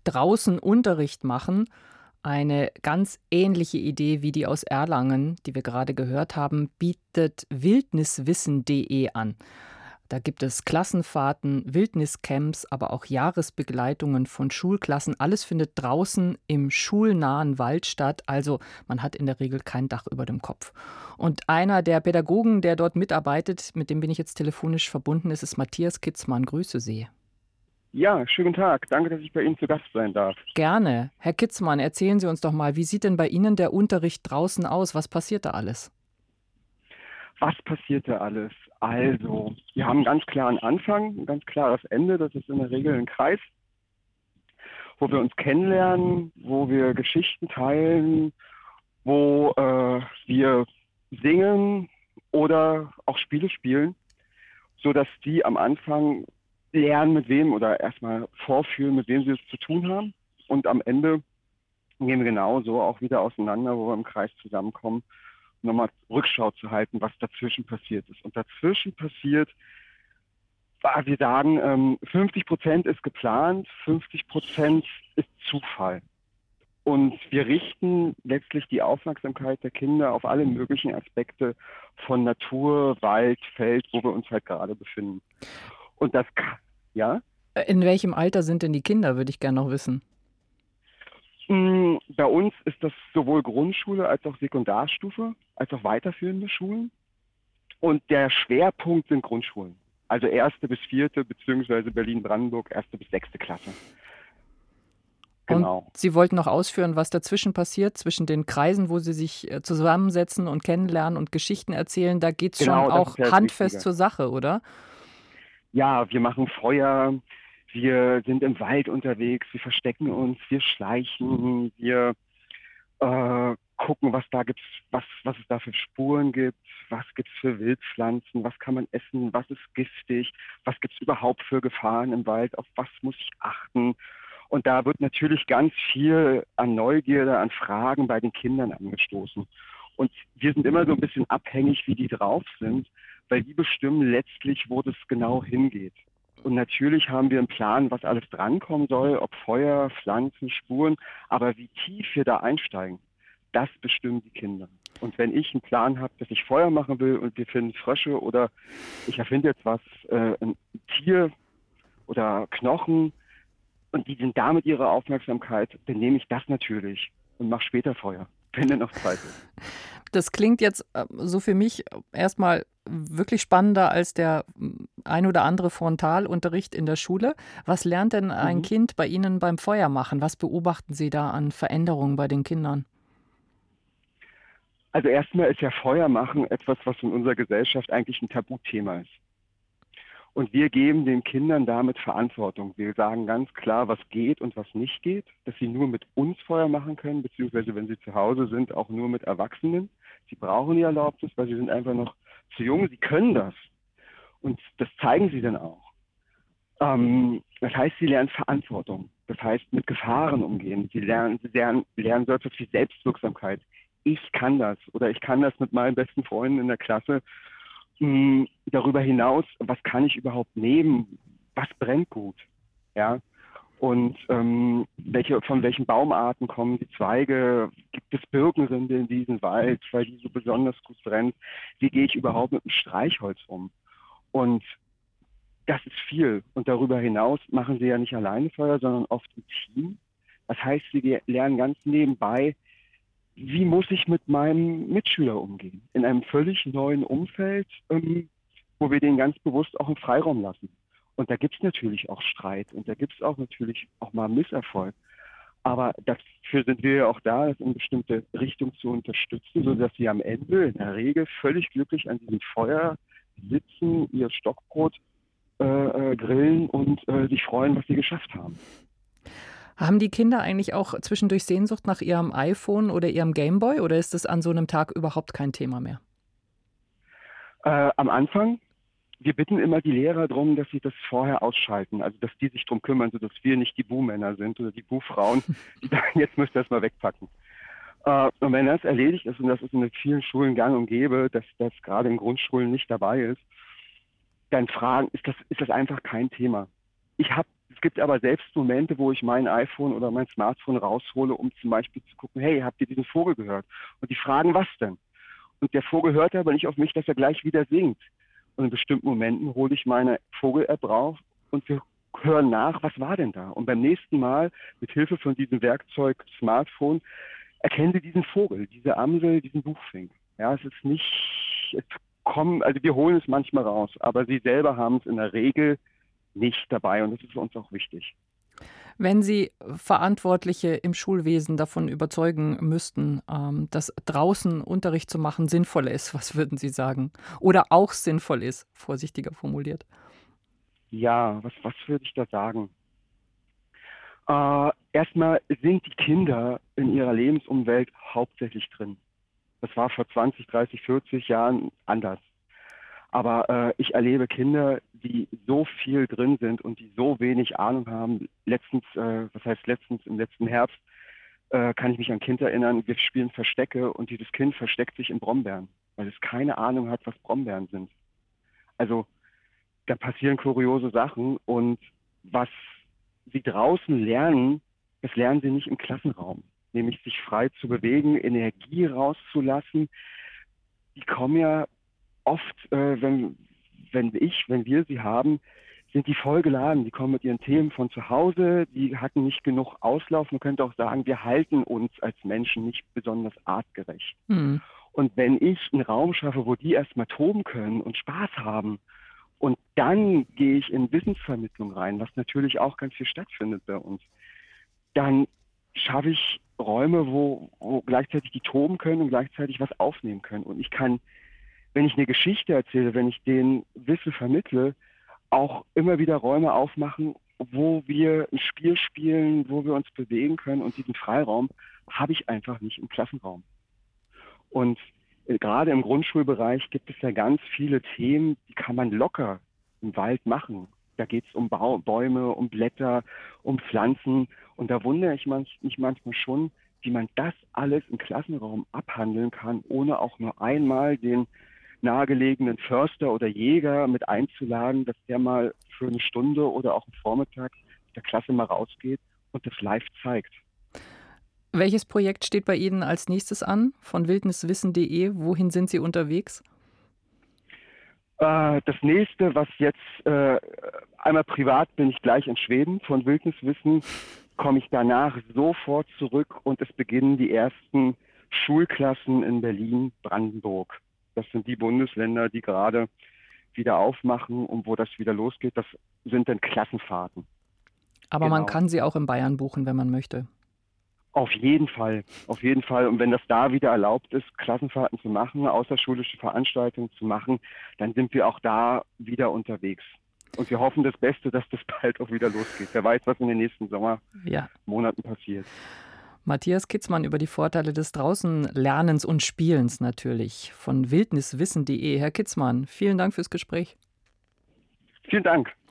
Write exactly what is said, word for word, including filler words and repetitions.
draußen Unterricht machen. Eine ganz ähnliche Idee wie die aus Erlangen, die wir gerade gehört haben, bietet wildniswissen punkt de an. Da gibt es Klassenfahrten, Wildniscamps, aber auch Jahresbegleitungen von Schulklassen. Alles findet draußen im schulnahen Wald statt. Also man hat in der Regel kein Dach über dem Kopf. Und einer der Pädagogen, der dort mitarbeitet, mit dem bin ich jetzt telefonisch verbunden, ist, ist Matthias Kitzmann. Grüße Sie. Ja, schönen Tag. Danke, dass ich bei Ihnen zu Gast sein darf. Gerne. Herr Kitzmann, erzählen Sie uns doch mal, wie sieht denn bei Ihnen der Unterricht draußen aus? Was passiert da alles? Was passiert da alles? Also, wir haben einen ganz klaren Anfang, ein ganz klares Ende. Das ist in der Regel ein Kreis, wo wir uns kennenlernen, wo wir Geschichten teilen, wo äh, wir singen oder auch Spiele spielen, sodass die am Anfang lernen, mit wem oder erstmal vorführen, mit wem sie es zu tun haben. Und am Ende gehen wir genauso auch wieder auseinander, wo wir im Kreis zusammenkommen, um nochmal Rückschau zu halten, was dazwischen passiert ist. Und dazwischen passiert, wir sagen, fünfzig Prozent ist geplant, fünfzig Prozent ist Zufall. Und wir richten letztlich die Aufmerksamkeit der Kinder auf alle möglichen Aspekte von Natur, Wald, Feld, wo wir uns halt gerade befinden. Und das, ja? In welchem Alter sind denn die Kinder, würde ich gerne noch wissen. Bei uns ist das sowohl Grundschule als auch Sekundarstufe, als auch weiterführende Schulen. Und der Schwerpunkt sind Grundschulen. Also erste bis vierte, beziehungsweise Berlin-Brandenburg, erste bis sechste Klasse. Genau. Und Sie wollten noch ausführen, was dazwischen passiert, zwischen den Kreisen, wo Sie sich zusammensetzen und kennenlernen und Geschichten erzählen. Da geht es genau, schon auch handfest zur Sache, oder? Ja, wir machen Feuer, wir sind im Wald unterwegs, wir verstecken uns, wir schleichen, wir äh, gucken, was da gibt's, was, was es da für Spuren gibt, was gibt's für Wildpflanzen, was kann man essen, was ist giftig, was gibt's überhaupt für Gefahren im Wald, auf was muss ich achten. Und da wird natürlich ganz viel an Neugierde, an Fragen bei den Kindern angestoßen. Und wir sind immer so ein bisschen abhängig, wie die drauf sind, weil die bestimmen letztlich, wo das genau hingeht. Und natürlich haben wir einen Plan, was alles drankommen soll, ob Feuer, Pflanzen, Spuren, aber wie tief wir da einsteigen, das bestimmen die Kinder. Und wenn ich einen Plan habe, dass ich Feuer machen will und wir finden Frösche oder ich erfinde jetzt was, äh, ein Tier oder Knochen, und die sind da mit ihrer Aufmerksamkeit, dann nehme ich das natürlich und mache später Feuer, wenn dann noch Zeit ist. Das klingt jetzt so für mich erstmal wirklich spannender als der ein oder andere Frontalunterricht in der Schule. Was lernt denn ein mhm. Kind bei Ihnen beim Feuermachen? Was beobachten Sie da an Veränderungen bei den Kindern? Also erstmal ist ja Feuermachen etwas, was in unserer Gesellschaft eigentlich ein Tabuthema ist. Und wir geben den Kindern damit Verantwortung. Wir sagen ganz klar, was geht und was nicht geht, dass sie nur mit uns Feuer machen können, beziehungsweise wenn sie zu Hause sind, auch nur mit Erwachsenen. Sie brauchen die Erlaubnis, weil sie sind einfach noch zu jung. Sie können das. Und das zeigen sie dann auch. Ähm, das heißt, sie lernen Verantwortung. Das heißt, mit Gefahren umgehen. Sie lernen, sie lernen, lernen so etwas wie Selbstwirksamkeit. Ich kann das oder ich kann das mit meinen besten Freunden in der Klasse. Darüber hinaus, was kann ich überhaupt nehmen? Was brennt gut? Ja. Und ähm, welche, von welchen Baumarten kommen die Zweige? Gibt es Birkenrinde in diesem Wald, weil die so besonders gut brennt? Wie gehe ich überhaupt mit dem Streichholz um? Und das ist viel. Und darüber hinaus machen sie ja nicht alleine Feuer, sondern oft im Team. Das heißt, sie lernen ganz nebenbei, wie muss ich mit meinem Mitschüler umgehen? In einem völlig neuen Umfeld, ähm, wo wir den ganz bewusst auch einen Freiraum lassen. Und da gibt es natürlich auch Streit und da gibt es auch natürlich auch mal Misserfolg. Aber dafür sind wir ja auch da, das in bestimmte Richtung zu unterstützen, sodass sie am Ende in der Regel völlig glücklich an diesem Feuer sitzen, ihr Stockbrot äh, äh, grillen und äh, sich freuen, was sie geschafft haben. Haben die Kinder eigentlich auch zwischendurch Sehnsucht nach ihrem iPhone oder ihrem Gameboy oder ist das an so einem Tag überhaupt kein Thema mehr? Äh, am Anfang, wir bitten immer die Lehrer darum, dass sie das vorher ausschalten, also dass die sich darum kümmern, sodass wir nicht die Buhmänner sind oder die Buhfrauen, die sagen, jetzt müsst ihr das mal wegpacken. Äh, und wenn das erledigt ist, und das ist in vielen Schulen gang und gäbe, dass das gerade in Grundschulen nicht dabei ist, dann fragen, ist das, ist das einfach kein Thema. Ich habe gibt aber selbst Momente, wo ich mein iPhone oder mein Smartphone raushole, um zum Beispiel zu gucken, hey, habt ihr diesen Vogel gehört? Und die fragen, was denn? Und der Vogel hört aber nicht auf mich, dass er gleich wieder singt. Und in bestimmten Momenten hole ich meine Vogel-App raus und wir hören nach, was war denn da? Und beim nächsten Mal, mit Hilfe von diesem Werkzeug Smartphone, erkennen sie diesen Vogel, diese Amsel, diesen Buchfink. Ja, es ist nicht, es kommen, also wir holen es manchmal raus, aber sie selber haben es in der Regel nicht dabei und das ist für uns auch wichtig. Wenn Sie Verantwortliche im Schulwesen davon überzeugen müssten, ähm, dass draußen Unterricht zu machen sinnvoll ist, was würden Sie sagen? Oder auch sinnvoll ist, vorsichtiger formuliert. Ja, was, was würde ich da sagen? Äh, erstmal sind die Kinder in ihrer Lebensumwelt hauptsächlich drin. Das war vor zwanzig, dreißig, vierzig Jahren anders. Aber äh, ich erlebe Kinder, die so viel drin sind und die so wenig Ahnung haben. Letztens, äh, was heißt letztens, im letzten Herbst, äh, kann ich mich an ein Kind erinnern, wir spielen Verstecke und dieses Kind versteckt sich in Brombeeren, weil es keine Ahnung hat, was Brombeeren sind. Also da passieren kuriose Sachen und was sie draußen lernen, das lernen sie nicht im Klassenraum. Nämlich sich frei zu bewegen, Energie rauszulassen. Die kommen ja oft, äh, wenn, wenn ich, wenn wir sie haben, sind die voll geladen. Die kommen mit ihren Themen von zu Hause, die hatten nicht genug Auslauf. Man könnte auch sagen, wir halten uns als Menschen nicht besonders artgerecht. Hm. Und wenn ich einen Raum schaffe, wo die erstmal toben können und Spaß haben, und dann gehe ich in Wissensvermittlung rein, was natürlich auch ganz viel stattfindet bei uns, dann schaffe ich Räume, wo, wo gleichzeitig die toben können und gleichzeitig was aufnehmen können. Und ich kann, wenn ich eine Geschichte erzähle, wenn ich denen Wissen vermittle, auch immer wieder Räume aufmachen, wo wir ein Spiel spielen, wo wir uns bewegen können. Und diesen Freiraum habe ich einfach nicht im Klassenraum. Und äh, gerade im Grundschulbereich gibt es ja ganz viele Themen, die kann man locker im Wald machen. Da geht es um Bau, Bäume, um Blätter, um Pflanzen. Und da wundere ich mich manchmal schon, wie man das alles im Klassenraum abhandeln kann, ohne auch nur einmal den nahegelegenen Förster oder Jäger mit einzuladen, dass der mal für eine Stunde oder auch am Vormittag der Klasse mal rausgeht und das live zeigt. Welches Projekt steht bei Ihnen als nächstes an? Von wildniswissen punkt de. Wohin sind Sie unterwegs? Äh, das nächste, was jetzt äh, einmal privat bin ich gleich in Schweden. Von Wildniswissen komme ich danach sofort zurück und es beginnen die ersten Schulklassen in Berlin, Brandenburg. Das sind die Bundesländer, die gerade wieder aufmachen und wo das wieder losgeht. Das sind dann Klassenfahrten. Aber Genau. Man kann sie auch in Bayern buchen, wenn man möchte. Auf jeden Fall, auf jeden Fall. Und wenn das da wieder erlaubt ist, Klassenfahrten zu machen, außerschulische Veranstaltungen zu machen, dann sind wir auch da wieder unterwegs. Und wir hoffen das Beste, dass das bald auch wieder losgeht. Wer weiß, was in den nächsten Sommermonaten ja. passiert. Matthias Kitzmann über die Vorteile des Draußenlernens und Spielens natürlich von wildniswissen punkt de. Herr Kitzmann, vielen Dank fürs Gespräch. Vielen Dank.